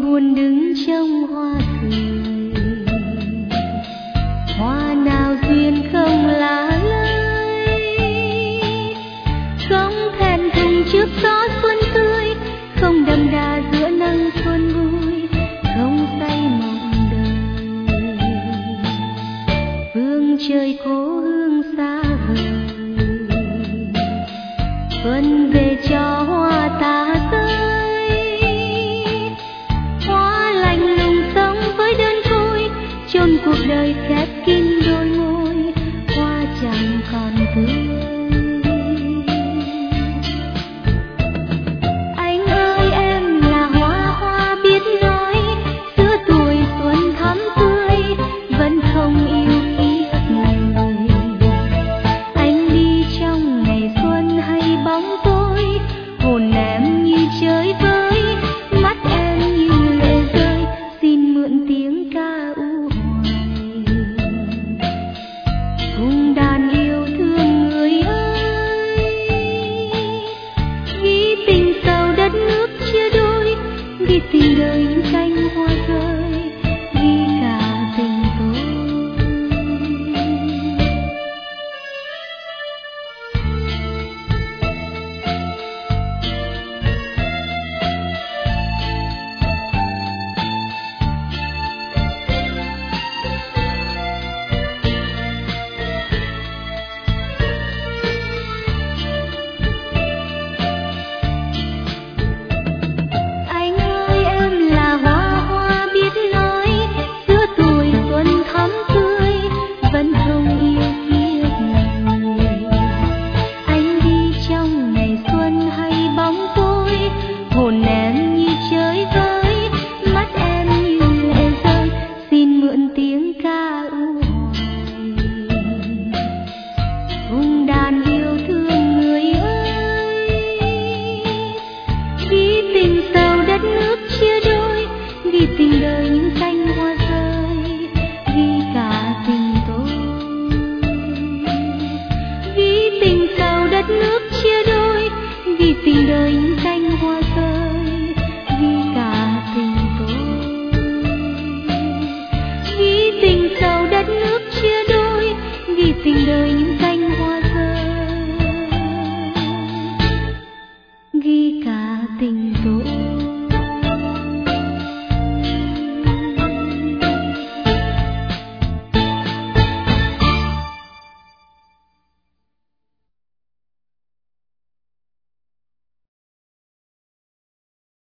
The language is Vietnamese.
buồn đứng trong hoa cười, hoa nào duyên không lá lơi, không thẹn thùng trước gió xuân tươi, không đậm đà giữa nắng xuân vui, không say mộng đời. Phương trời cố hương xa vời, xuân về cho hoa ta rơi, hoa lạnh lùng sống với đơn côi, chôn cuộc đời khép kín đôi môi, hoa chẳng còn tươi. Anh ơi em là hoa, hoa biết nói, giữa tuổi xuân thắm tươi, vẫn không yêu ký ức người. Anh đi trong ngày xuân hay bóng tối, hồn em như chơi với, mắt em như lệ rơi, xin mượn tiếng ca u hoài. Cùng đàn yêu thương người ơi, ghi tình sâu đất nước chia đôi, ghi tình đời những cánh hoa rơi, ghi cả tình tôi. Anh ơi em là hoa, hoa biết nói, giữa tuổi xuân thắm tươi, vẫn không yêu ký ức người. Anh đi trong ngày xuân hay bóng tối, hồn em như chơi với, mắt em như lệ rơi, xin mượn tiếng ca u hoài. Cùng đàn yêu thương người ơi, ghi tình sâu đất nước chia đôi, ghi tình đời những cánh hoa rơi, ghi cả tình tôi. Ghi tình sâu đất nước chia đôi, ghi tình đời những cánh hoa rơi, ghi cả tình tôi. Ghi tình sâu đất nước chia đôi, ghi tình đời những cánh hoa rơi.